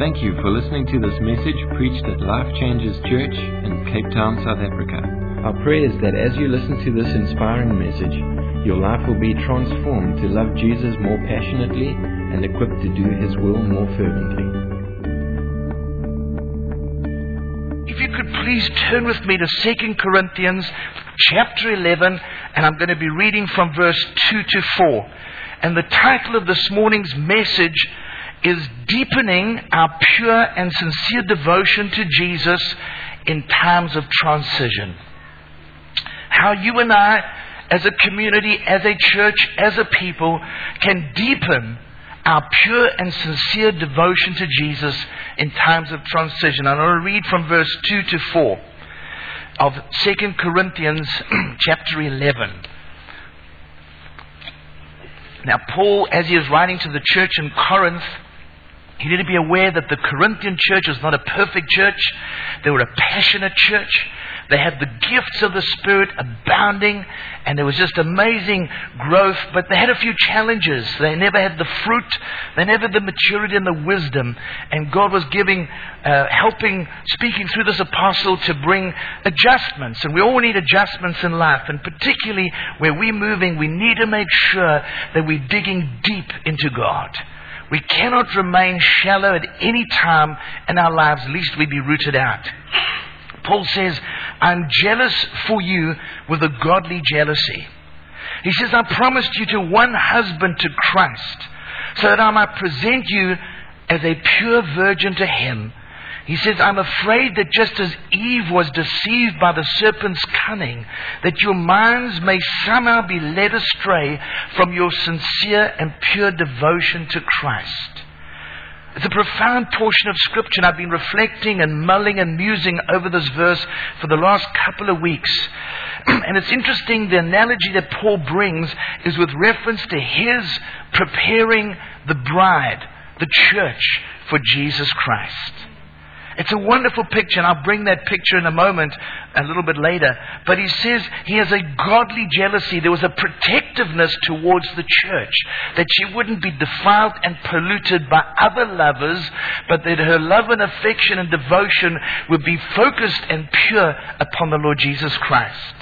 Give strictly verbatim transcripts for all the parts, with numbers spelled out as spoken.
Thank you for listening to this message preached at Life Changes Church in Cape Town, South Africa. Our prayer is that as you listen to this inspiring message, your life will be transformed to love Jesus more passionately and equipped to do His will more fervently. If you could please turn with me to Second Corinthians chapter eleven, and I'm going to be reading from verse two to four. And the title of this morning's message is Deepening Our Pure and Sincere Devotion to Jesus in Times of Transition. How you and I, as a community, as a church, as a people, can deepen our pure and sincere devotion to Jesus in times of transition. I'm going to read from verse two to four of Second Corinthians chapter eleven. Now, Paul, as he is writing to the church in Corinth, he needed to be aware that the Corinthian church was not a perfect church. They were a passionate church. They had the gifts of the Spirit abounding, and there was just amazing growth, but they had a few challenges. They never had the fruit. They never had the maturity and the wisdom. And God was giving, uh, helping, speaking through this apostle to bring adjustments. And we all need adjustments in life. And particularly where we're moving, we need to make sure that we're digging deep into God. We cannot remain shallow at any time in our lives, lest we be rooted out. Paul says, I'm jealous for you with a godly jealousy. He says, I promised you to one husband, to Christ, so that I might present you as a pure virgin to Him. He says, I'm afraid that just as Eve was deceived by the serpent's cunning, that your minds may somehow be led astray from your sincere and pure devotion to Christ. It's a profound portion of Scripture, and I've been reflecting and mulling and musing over this verse for the last couple of weeks. And it's interesting, the analogy that Paul brings is with reference to his preparing the bride, the church, for Jesus Christ. It's a wonderful picture, and I'll bring that picture in a moment, a little bit later. But he says he has a godly jealousy. There was a protectiveness towards the church, that she wouldn't be defiled and polluted by other lovers, but that her love and affection and devotion would be focused and pure upon the Lord Jesus Christ.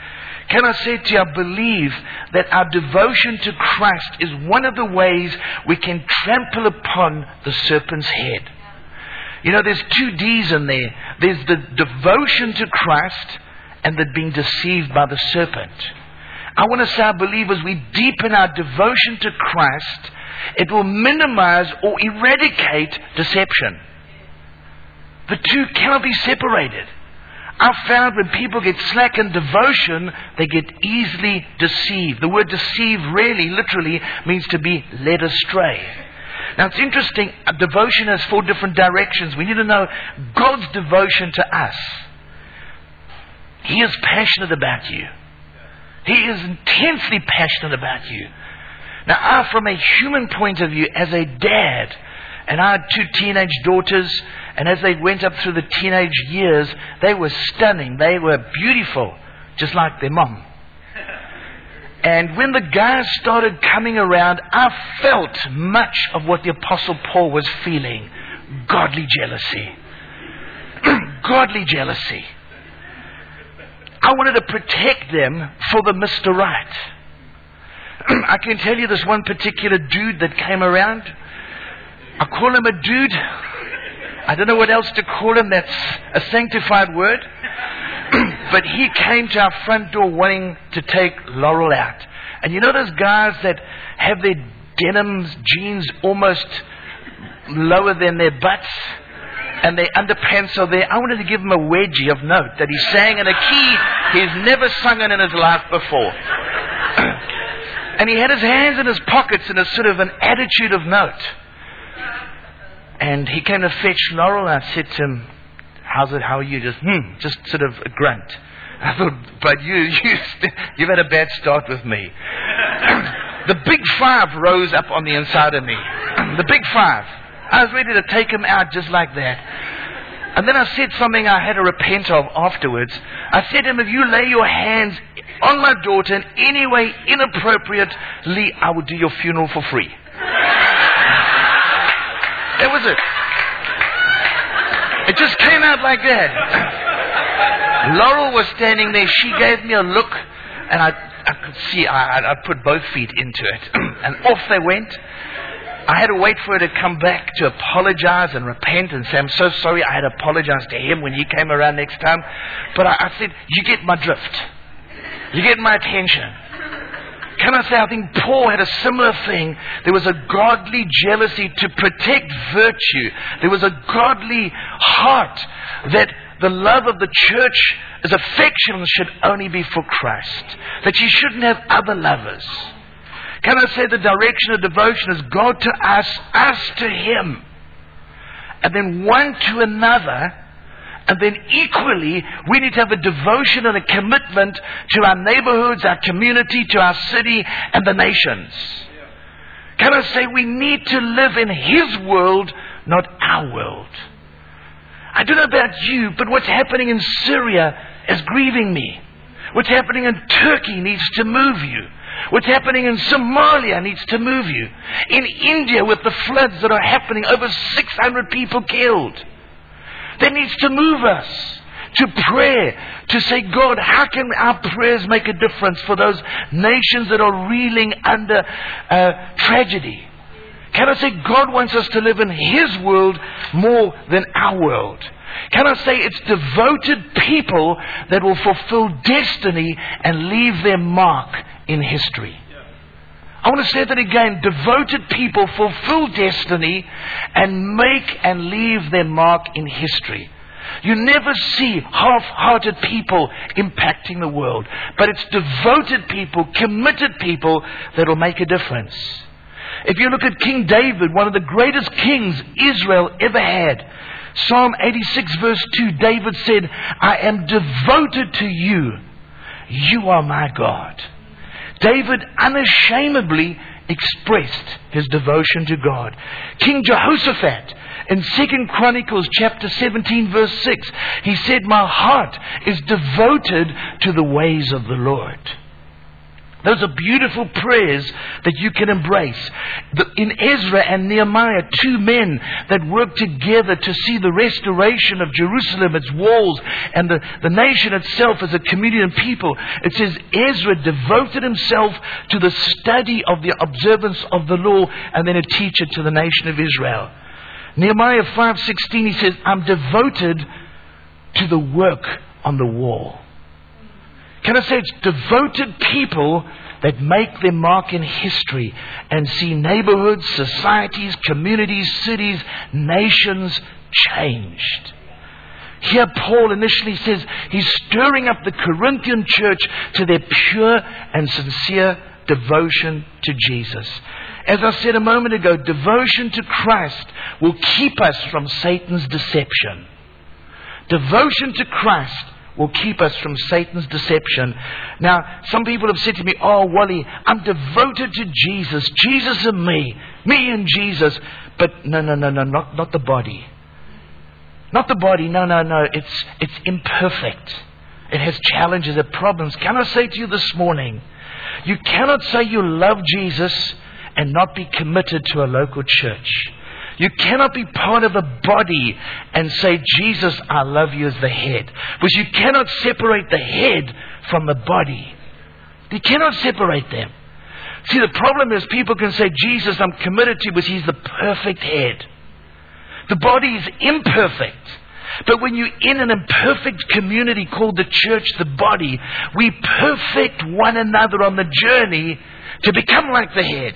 Can I say to you, I believe that our devotion to Christ is one of the ways we can trample upon the serpent's head. You know, there's two D's in there. There's the devotion to Christ and the being deceived by the serpent. I want to say, I believe as we deepen our devotion to Christ, it will minimize or eradicate deception. The two cannot be separated. I've found when people get slack in devotion, they get easily deceived. The word deceive really, literally, means to be led astray. Now it's interesting, devotion has four different directions. We need to know God's devotion to us. He is passionate about you. He is intensely passionate about you. Now I, from a human point of view, as a dad, and I had two teenage daughters, and as they went up through the teenage years, they were stunning. They were beautiful, just like their mom. And when the guys started coming around, I felt much of what the Apostle Paul was feeling. Godly jealousy. Godly jealousy. I wanted to protect them for the Mister Right. I can tell you this one particular dude that came around. I call him a dude. I don't know what else to call him. That's a sanctified word. But he came to our front door wanting to take Laurel out. And you know those guys that have their denim jeans almost lower than their butts? And their underpants are there. I wanted to give him a wedgie of note that he sang in a key he's never sung in in his life before. And he had his hands in his pockets in a sort of an attitude of note. And he came to fetch Laurel, and I said to him, how's it? How are you? Just, hmm, just sort of a grunt. I thought, but you, you, you've had a bad start with me. The big five rose up on the inside of me. The big five. I was ready to take him out just like that. And then I said something I had to repent of afterwards. I said to him, if you lay your hands on my daughter in any way inappropriately, I will do your funeral for free. That was it. It just came out like that. Laurel was standing there. She gave me a look, and I, I could see I, I put both feet into it. And off they went. I had to wait for her to come back to apologize and repent and say, I'm so sorry. I had to apologize to him when he came around next time. But I, I said, you get my drift. You get my attention. Can I say, I think Paul had a similar thing. There was a godly jealousy to protect virtue. There was a godly heart that the love of the church, as affection, should only be for Christ. That you shouldn't have other lovers. Can I say the direction of devotion is God to us, us to Him. And then one to another. And then equally, we need to have a devotion and a commitment to our neighborhoods, our community, to our city, and the nations. Can I say we need to live in His world, not our world? I don't know about you, but what's happening in Syria is grieving me. What's happening in Turkey needs to move you. What's happening in Somalia needs to move you. In India, with the floods that are happening, over six hundred people killed. That needs to move us to prayer, to say, God, how can our prayers make a difference for those nations that are reeling under uh, tragedy? Can I say God wants us to live in His world more than our world? Can I say it's devoted people that will fulfill destiny and leave their mark in history? I want to say that again. Devoted people fulfill destiny and make and leave their mark in history. You never see half-hearted people impacting the world. But it's devoted people, committed people that will make a difference. If you look at King David, one of the greatest kings Israel ever had, Psalm eighty-six verse two, David said, I am devoted to you. You are my God. David unashamedly expressed his devotion to God. King Jehoshaphat, in Second Chronicles chapter seventeen verse six, he said, my heart is devoted to the ways of the Lord. Those are beautiful prayers that you can embrace. In Ezra and Nehemiah, two men that worked together to see the restoration of Jerusalem, its walls, and the, the nation itself as a community and people. It says Ezra devoted himself to the study of the observance of the law and then a teacher to the nation of Israel. Nehemiah five sixteen, he says, I'm devoted to the work on the wall. Can I say it's devoted people that make their mark in history and see neighborhoods, societies, communities, cities, nations changed. Here Paul initially says he's stirring up the Corinthian church to their pure and sincere devotion to Jesus. As I said a moment ago, devotion to Christ will keep us from Satan's deception. Devotion to Christ will keep us from Satan's deception. Now, some people have said to me, oh, Wally, I'm devoted to Jesus. Jesus and me. Me and Jesus. But no, no, no, no, not, not the body. Not the body. No, no, no. It's, it's imperfect. It has challenges and problems. Can I say to you this morning, you cannot say you love Jesus and not be committed to a local church. You cannot be part of a body and say, Jesus, I love you as the head. Because you cannot separate the head from the body. You cannot separate them. See, the problem is people can say, Jesus, I'm committed to you because He's the perfect head. The body is imperfect. But when you're in an imperfect community called the church, the body, we perfect one another on the journey to become like the head.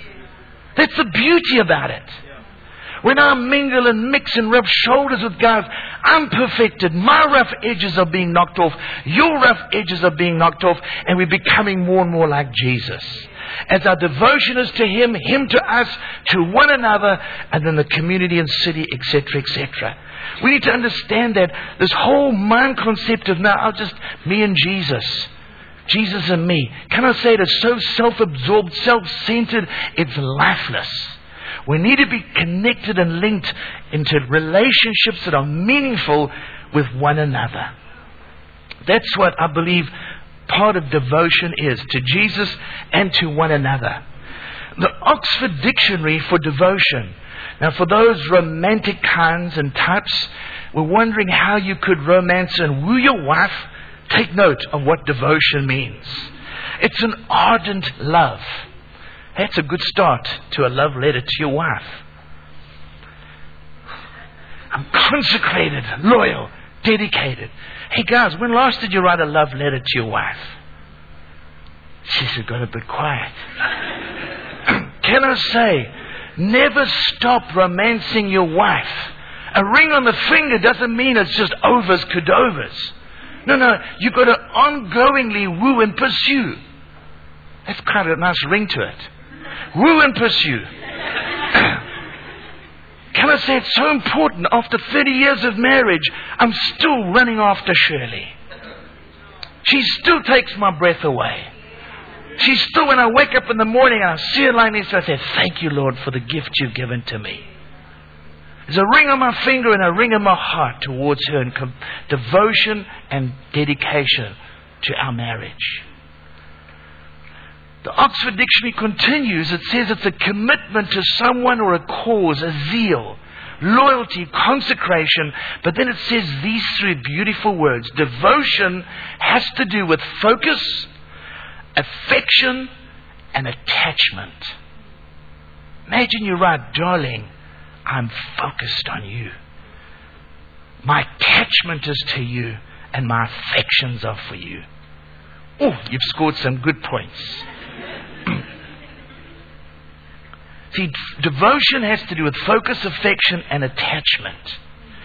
That's the beauty about it. When I mingle and mix and rub shoulders with guys, I'm perfected. My rough edges are being knocked off. Your rough edges are being knocked off. And we're becoming more and more like Jesus. As our devotion is to Him, Him to us, to one another, and then the community and city, et cetera, et cetera. We need to understand that this whole mind concept of now, I'll just, me and Jesus. Jesus and me. Can I say it is so self-absorbed, self-centered, it's lifeless. We need to be connected and linked into relationships that are meaningful with one another. That's what I believe part of devotion is, to Jesus and to one another. The Oxford Dictionary for devotion Now, for those romantic kinds and types, we're wondering how you could romance and woo your wife. Take note of what devotion means. It's an ardent love. That's a good start to a love letter to your wife. I'm consecrated, loyal, dedicated. Hey guys, when last did you write a love letter to your wife? She said, got a bit quiet. Can I say, never stop romancing your wife. A ring on the finger doesn't mean it's just overs, cadovers. No, no, you've got to ongoingly woo and pursue. That's kind of a nice ring to it. Woo and pursue. Can I say it's so important? After thirty years of marriage, I'm still running after Shirley. She still takes my breath away. She still, when I wake up in the morning and I see her lying next to me, I say, thank you, Lord, for the gift you've given to me. There's a ring on my finger and a ring in my heart towards her in com- devotion and dedication to our marriage. The Oxford Dictionary continues. It says it's a commitment to someone or a cause, a zeal, loyalty, consecration. But then it says these three beautiful words. Devotion has to do with focus, affection, and attachment. Imagine you write, darling, I'm focused on you. My attachment is to you, and my affections are for you. Oh, you've scored some good points. See, devotion has to do with focus, affection, and attachment.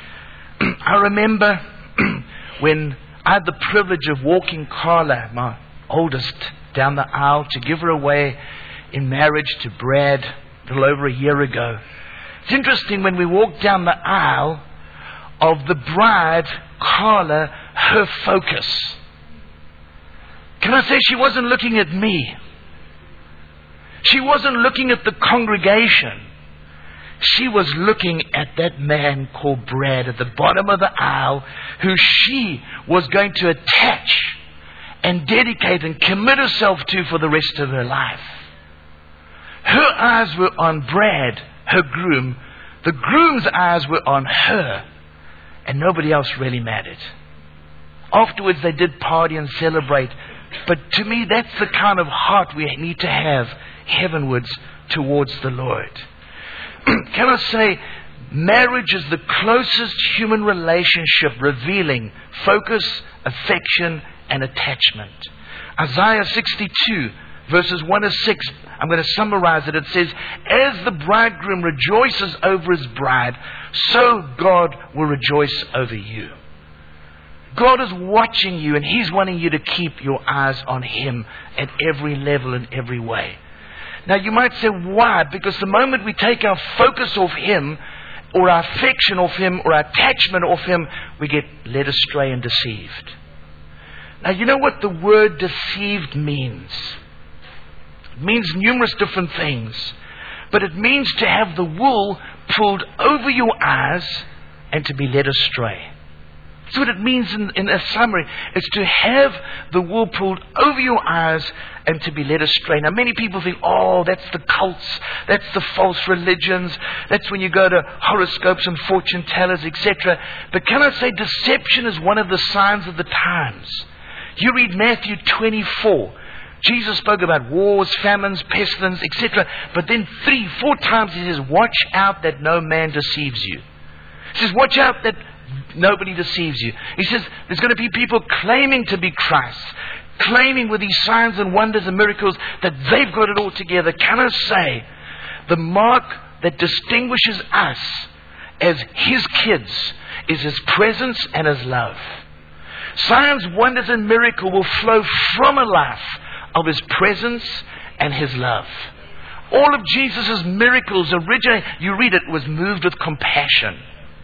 I remember when I had the privilege of walking Carla, my oldest, down the aisle to give her away in marriage to Brad a little over a year ago. It's interesting, when we walked down the aisle of the bride, Carla, her focus. Can I say she wasn't looking at me? She wasn't looking at the congregation. She was looking at that man called Brad at the bottom of the aisle, who she was going to attach and dedicate and commit herself to for the rest of her life. Her eyes were on Brad, her groom. The groom's eyes were on her, and nobody else really mattered. Afterwards they did party and celebrate, but to me that's the kind of heart we need to have heavenwards towards the Lord. Can I say, marriage is the closest human relationship revealing focus, affection, and attachment. Isaiah sixty-two, verses one to six, I'm going to summarize it. It says, as the bridegroom rejoices over his bride, so God will rejoice over you. God is watching you, and He's wanting you to keep your eyes on Him at every level and every way. Now you might say, why? Because the moment we take our focus off Him, or our affection off Him, or our attachment off Him, we get led astray and deceived. Now you know what the word deceived means? It means numerous different things. But it means to have the wool pulled over your eyes and to be led astray. That's what it means in, in a summary. It's to have the wool pulled over your eyes and to be led astray. Now many people think, oh, that's the cults, that's the false religions, that's when you go to horoscopes and fortune tellers, et cetera. But can I say deception is one of the signs of the times. You read Matthew twenty-four. Jesus spoke about wars, famines, pestilence, et cetera. But then three, four times He says, watch out that no man deceives you. He says, watch out that nobody deceives you. He says, there's going to be people claiming to be Christ, claiming with these signs and wonders and miracles that they've got it all together. Can I say, the mark that distinguishes us as His kids is His presence and His love. Signs, wonders, and miracle will flow from a life of His presence and His love. All of Jesus' miracles originally, you read it, was moved with compassion.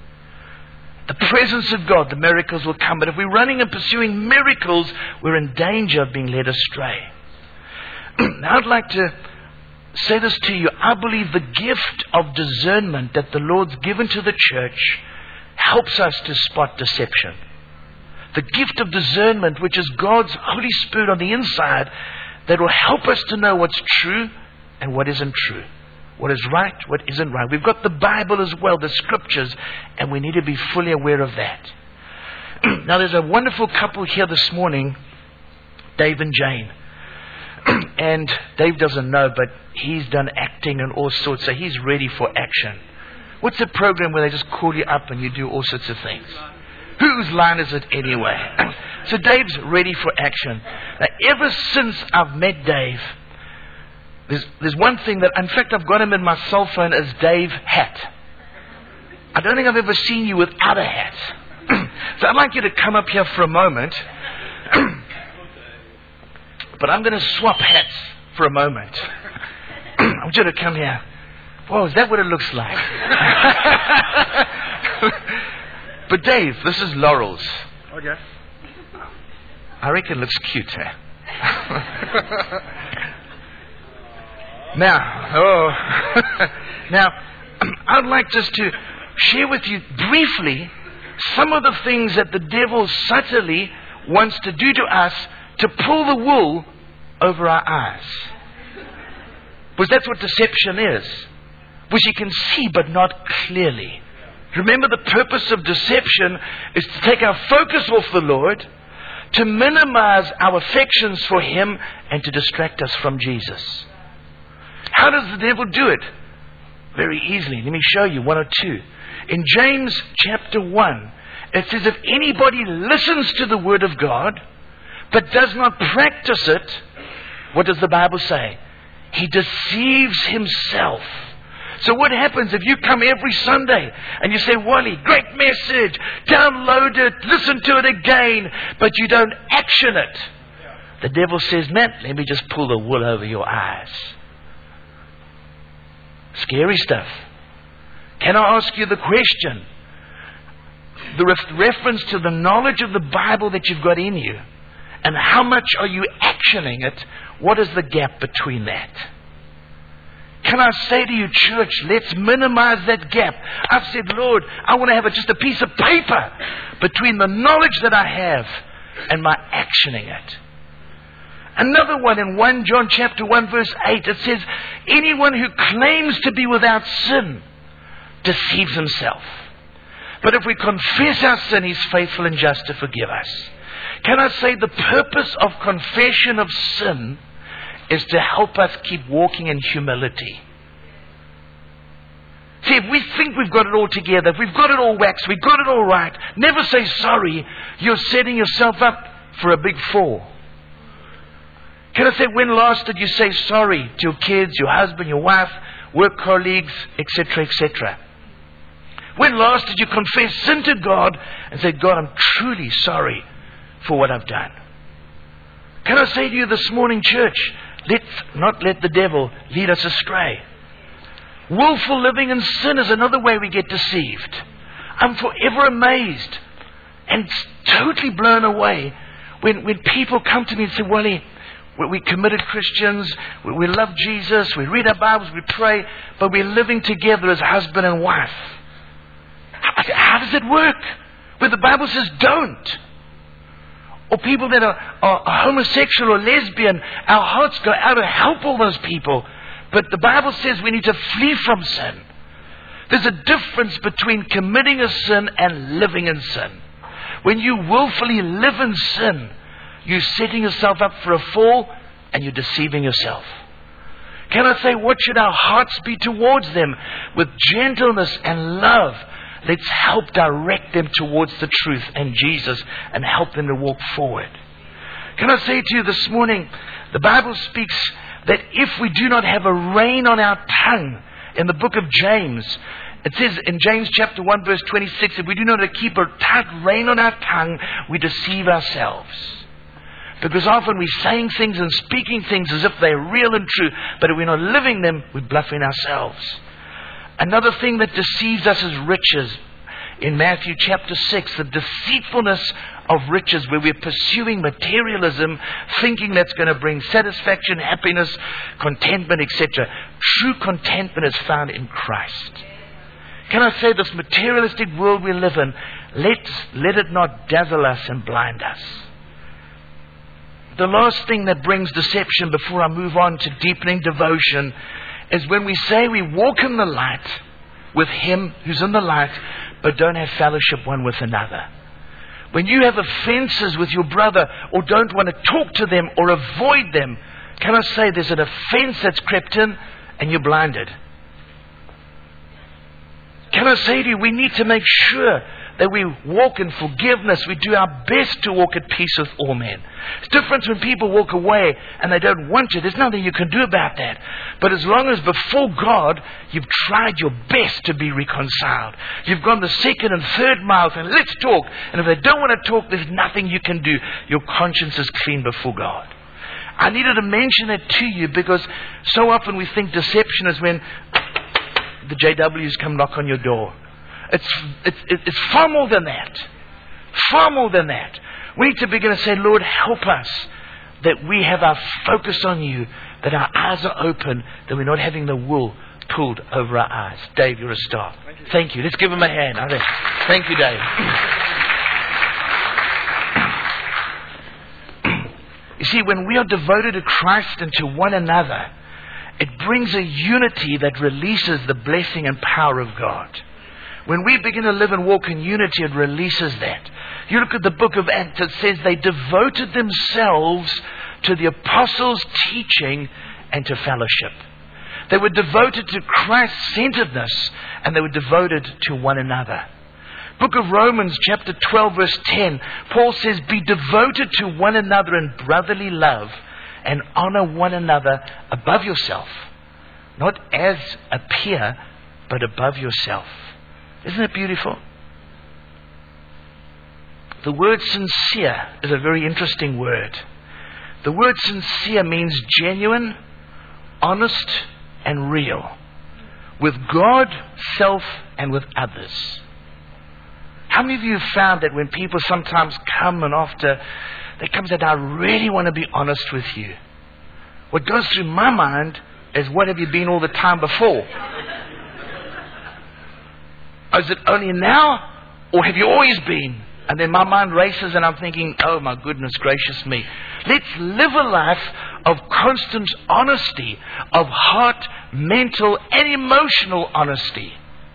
The presence of God, the miracles will come. But if we're running and pursuing miracles, we're in danger of being led astray. Now I'd like to say this to you. I believe the gift of discernment that the Lord's given to the church helps us to spot deception. The gift of discernment, which is God's Holy Spirit on the inside, that will help us to know what's true and what isn't true. what is right, what isn't right. We've got the Bible as well, the Scriptures, and we need to be fully aware of that. Now, there's a wonderful couple here this morning, Dave and Jane. And Dave doesn't know, but he's done acting and all sorts, so he's ready for action. What's the program where they just call you up and you do all sorts of things? Whose line is it anyway? So Dave's ready for action. Now, ever since I've met Dave, there's, there's one thing that, in fact, I've got him in my cell phone as Dave Hat. I don't think I've ever seen you without a hat. So I'd like you to come up here for a moment. But I'm going to swap hats for a moment. I want you to come here. Whoa, is that what it looks like? But Dave, this is Laurel's. Okay. I reckon it looks cute, eh? Now, oh, now, I'd like just to share with you briefly some of the things that the devil subtly wants to do to us to pull the wool over our eyes. Because that's what deception is. Which you can see but not clearly. Remember, the purpose of deception is to take our focus off the Lord, to minimize our affections for Him, and to distract us from Jesus. How does the devil do it? Very easily. Let me show you one or two. In James chapter one, it says, if anybody listens to the Word of God, but does not practice it, what does the Bible say? He deceives himself. So what happens if you come every Sunday and you say, Wally, great message, download it, listen to it again, but you don't action it? The devil says, man, let me just pull the wool over your eyes. Scary stuff. Can I ask you the question? The ref- reference to the knowledge of the Bible that you've got in you, and how much are you actioning it? What is the gap between that? Can I say to you, church, let's minimize that gap. I've said, Lord, I want to have just a piece of paper between the knowledge that I have and my actioning it. Another one in First John chapter one verse eight, it says, anyone who claims to be without sin deceives himself. But if we confess our sin, He's faithful and just to forgive us. Can I say the purpose of confession of sin is to help us keep walking in humility. See, if we think we've got it all together, if we've got it all waxed, we've got it all right, never say sorry, you're setting yourself up for a big fall. Can I say, when last did you say sorry to your kids, your husband, your wife, work colleagues, et cetera, et cetera? When last did you confess sin to God and say, God, I'm truly sorry for what I've done? Can I say to you this morning, church, let's not let the devil lead us astray. Willful living in sin is another way we get deceived. I'm forever amazed and totally blown away when, when people come to me and say, Wally, we're committed Christians, we, we love Jesus, we read our Bibles, we pray, but we're living together as husband and wife. How, how does it work? Where the Bible says don't. Or people that are, are, are homosexual or lesbian, our hearts go out to help all those people. But the Bible says we need to flee from sin. There's a difference between committing a sin and living in sin. When you willfully live in sin, you're setting yourself up for a fall and you're deceiving yourself. Can I say, what should our hearts be towards them? With gentleness and love, let's help direct them towards the truth and Jesus and help them to walk forward. Can I say to you this morning, the Bible speaks that if we do not have a rein on our tongue, in the book of James, it says in James chapter one verse twenty-six, if we do not keep a tight rein on our tongue, we deceive ourselves. Because often we're saying things and speaking things as if they're real and true, but if we're not living them, we're bluffing ourselves. Another thing that deceives us is riches. In Matthew chapter six, the deceitfulness of riches, where we're pursuing materialism, thinking that's going to bring satisfaction, happiness, contentment, et cetera. True contentment is found in Christ. Can I say, this materialistic world we live in, let, let it not dazzle us and blind us. The last thing that brings deception before I move on to deepening devotion is when we say we walk in the light with Him who's in the light, but don't have fellowship one with another. When you have offenses with your brother or don't want to talk to them or avoid them, can I say there's an offense that's crept in and you're blinded? Can I say to you, we need to make sure that we walk in forgiveness. We do our best to walk at peace with all men. It's different when people walk away and they don't want to. There's nothing you can do about that. But as long as before God, you've tried your best to be reconciled. You've gone the second and third mile and let's talk. And if they don't want to talk, there's nothing you can do. Your conscience is clean before God. I needed to mention that to you because so often we think deception is when the J Ws come knock on your door. It's, it's, it's far more than that. Far more than that. We need to begin to say, Lord, help us that we have our focus on you, that our eyes are open, that we're not having the wool pulled over our eyes. Dave, you're a star. Thank you. Thank you. Let's give him a hand. Thank you, Dave. You see, when we are devoted to Christ and to one another, it brings a unity that releases the blessing and power of God. When we begin to live and walk in unity, it releases that. You look at the book of Acts, it says they devoted themselves to the apostles' teaching and to fellowship. They were devoted to Christ-centeredness and they were devoted to one another. Book of Romans chapter twelve verse ten, Paul says, be devoted to one another in brotherly love and honor one another above yourself. Not as a peer, but above yourself. Isn't it beautiful? The word sincere is a very interesting word. The word sincere means genuine, honest, and real. With God, self, and with others. How many of you have found that when people sometimes come and after they come and say, I really want to be honest with you. What goes through my mind is, what have you been all the time before? Is it only now? Or have you always been? And then my mind races and I'm thinking, oh my goodness gracious me. Let's live a life of constant honesty, of heart, mental and emotional honesty.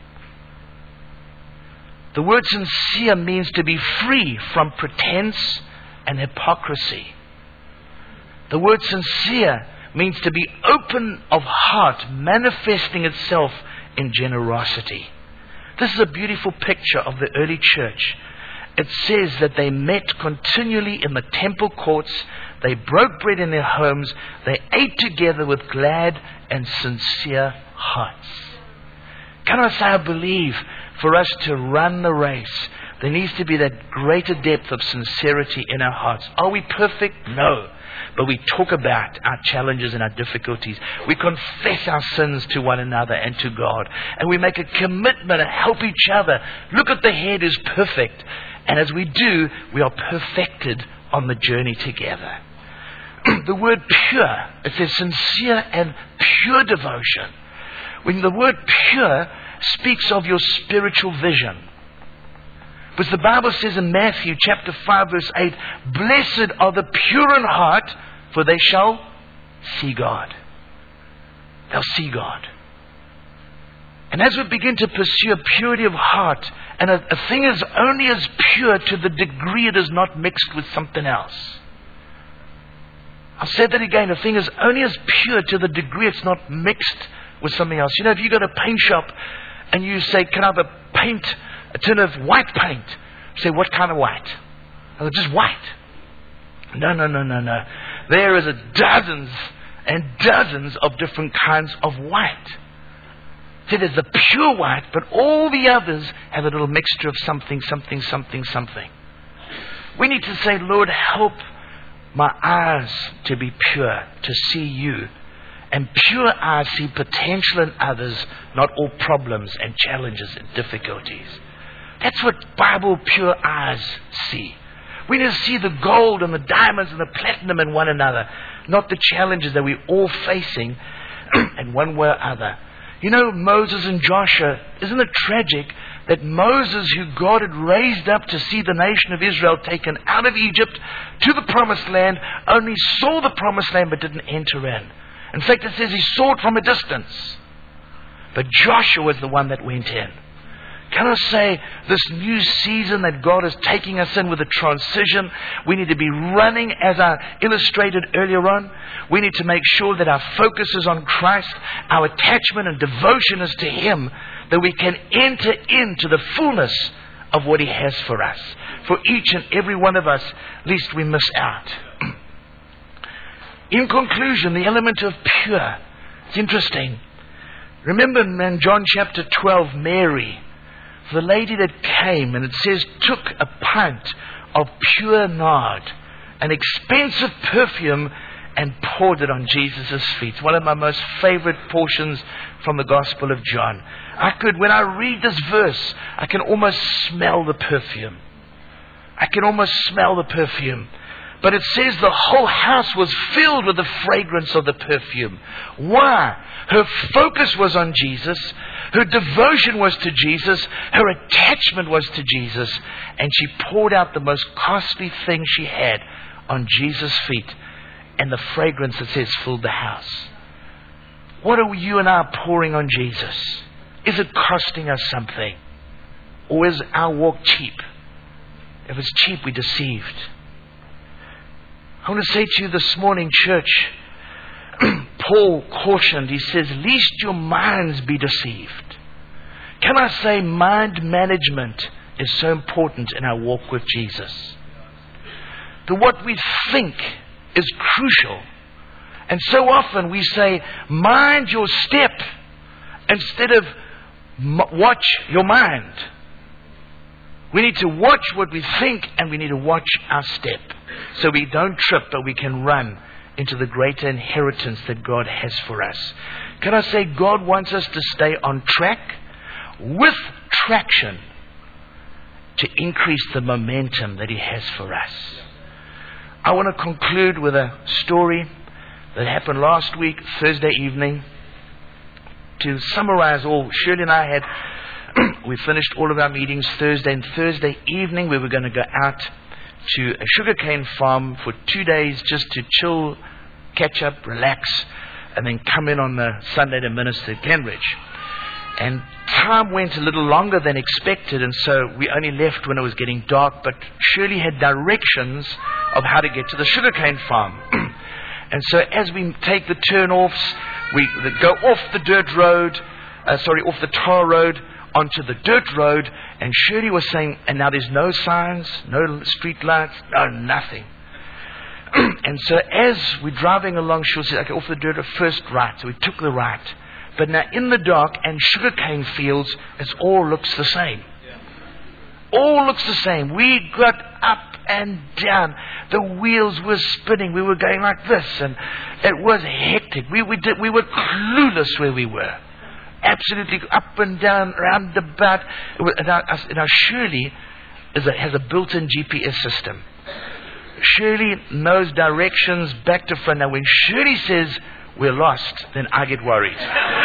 The word sincere means to be free from pretense and hypocrisy. The word sincere means to be open of heart, manifesting itself in generosity. This is a beautiful picture of the early church. It says that they met continually in the temple courts. They broke bread in their homes. They ate together with glad and sincere hearts. Can I say, I believe for us to run the race, there needs to be that greater depth of sincerity in our hearts. Are we perfect? No. But we talk about our challenges and our difficulties. We confess our sins to one another and to God. And we make a commitment to help each other. Look at the head who's perfect. And as we do, we are perfected on the journey together. The word pure, it says sincere and pure devotion. When the word pure speaks of your spiritual vision. But the Bible says in Matthew chapter five verse eight, blessed are the pure in heart, for they shall see God. They'll see God. And as we begin to pursue a purity of heart, and a, a thing is only as pure to the degree it is not mixed with something else. I'll say that again, a thing is only as pure to the degree it's not mixed with something else. You know, if you go to a paint shop and you say, can I have a paint, a tin of white paint? You say, what kind of white? Oh, just white. No, no, no, no, no. There is a dozens and dozens of different kinds of white. See, there's the pure white, but all the others have a little mixture of something, something, something, something. We need to say, Lord, help my eyes to be pure, to see you. And pure eyes see potential in others, not all problems and challenges and difficulties. That's what Bible pure eyes see. We need to see the gold and the diamonds and the platinum in one another, not the challenges that we're all facing in one way or other. You know, Moses and Joshua, isn't it tragic that Moses, who God had raised up to see the nation of Israel taken out of Egypt to the promised land, only saw the promised land but didn't enter in. In fact, it says he saw it from a distance. But Joshua was the one that went in. Can I say, this new season that God is taking us in with a transition, we need to be running, as I illustrated earlier on. We need to make sure that our focus is on Christ, our attachment and devotion is to Him, that we can enter into the fullness of what He has for us. For each and every one of us, lest we miss out. In conclusion, the element of pure. It's interesting. Remember in John chapter twelve, Mary, the lady that came, and it says, took a pint of pure nard, an expensive perfume, and poured it on Jesus' feet. One of my most favorite portions from the Gospel of John. I could, when I read this verse, I can almost smell the perfume. I can almost smell the perfume. But it says the whole house was filled with the fragrance of the perfume. Why? Her focus was on Jesus. Her devotion was to Jesus. Her attachment was to Jesus. And she poured out the most costly thing she had on Jesus' feet. And the fragrance, it says, filled the house. What are you and I pouring on Jesus? Is it costing us something? Or is our walk cheap? If it's cheap, we're deceived. I want to say to you this morning, church, Paul cautioned, he says, lest your minds be deceived. Can I say mind management is so important in our walk with Jesus? That what we think is crucial. And so often we say, mind your step instead of watch your mind. We need to watch what we think, and we need to watch our step. So we don't trip, but we can run into the greater inheritance that God has for us. Can I say God wants us to stay on track with traction to increase the momentum that He has for us. I want to conclude with a story that happened last week, Thursday evening. To summarize all, Shirley and I had we finished all of our meetings Thursday, and Thursday evening we were going to go out to a sugarcane farm for two days just to chill, catch up, relax, and then come in on the Sunday to minister at Glenridge. And time went a little longer than expected, and so we only left when it was getting dark, but Shirley had directions of how to get to the sugarcane farm. And so as we take the turn-offs, we go off the dirt road, uh, sorry, off the tar road, onto the dirt road, and Shirley was saying, and now there's no signs, no street lights, no nothing. And so as we're driving along, she said, okay, off the dirt, first right. So we took the right. But now in the dark and sugarcane fields, it all looks the same. All looks the same. We got up and down. The wheels were spinning. We were going like this, and it was hectic. We, we, did, we were clueless where we were. Absolutely up and down, round about. Now, now Shirley is a, has a built-in G P S system. Shirley knows directions back to front. Now, when Shirley says we're lost, then I get worried.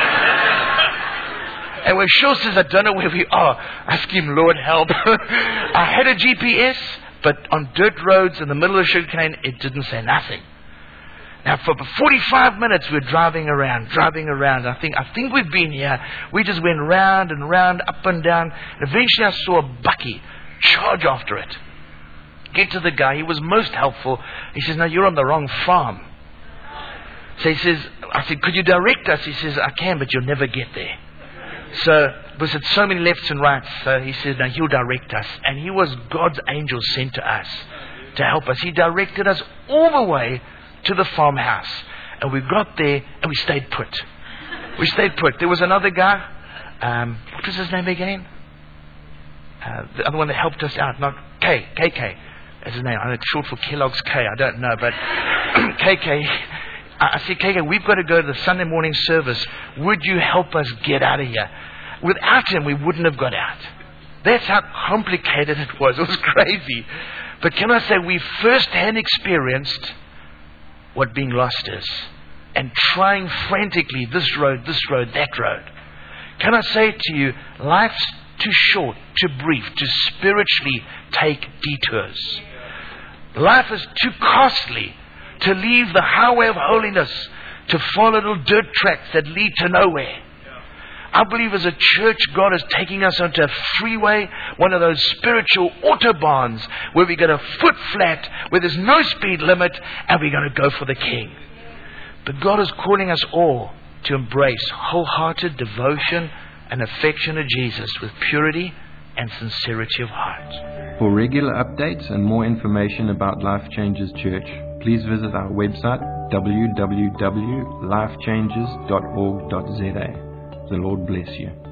And when Shirley says I don't know where we are, I ask him, Lord, help. I had a G P S, but on dirt roads in the middle of sugarcane, it didn't say nothing. Now, for forty-five minutes, we're driving around, driving around. I think, I think we've been here. We just went round and round, up and down. And eventually, I saw a bucky charge after it. Get to the guy. He was most helpful. He says, "No, you're on the wrong farm." So he says, "I said, could you direct us?" He says, "I can, but you'll never get there." So, because it's so many lefts and rights. So he says, "No, he'll direct us." And he was God's angel sent to us to help us. He directed us all the way to the farmhouse, and we got there and we stayed put. We stayed put. There was another guy. Um, what was his name again? Uh, the other one that helped us out, not K, K K. That's his name. I know it's short for Kellogg's K. I don't know, but K K. I said, K K, we've got to go to the Sunday morning service. Would you help us get out of here? Without him, we wouldn't have got out. That's how complicated it was. It was crazy. But can I say, we firsthand experienced what being lost is, and trying frantically this road, this road, that road. Can I say to you, life's too short, too brief, to spiritually take detours. Life is too costly to leave the highway of holiness to follow little dirt tracks that lead to nowhere. I believe as a church, God is taking us onto a freeway, one of those spiritual autobahns where we get a foot flat, where there's no speed limit, and we're going to go for the King. But God is calling us all to embrace wholehearted devotion and affection to Jesus with purity and sincerity of heart. For regular updates and more information about Life Changes Church, please visit our website w w w dot life changes dot org dot z a. The Lord bless you.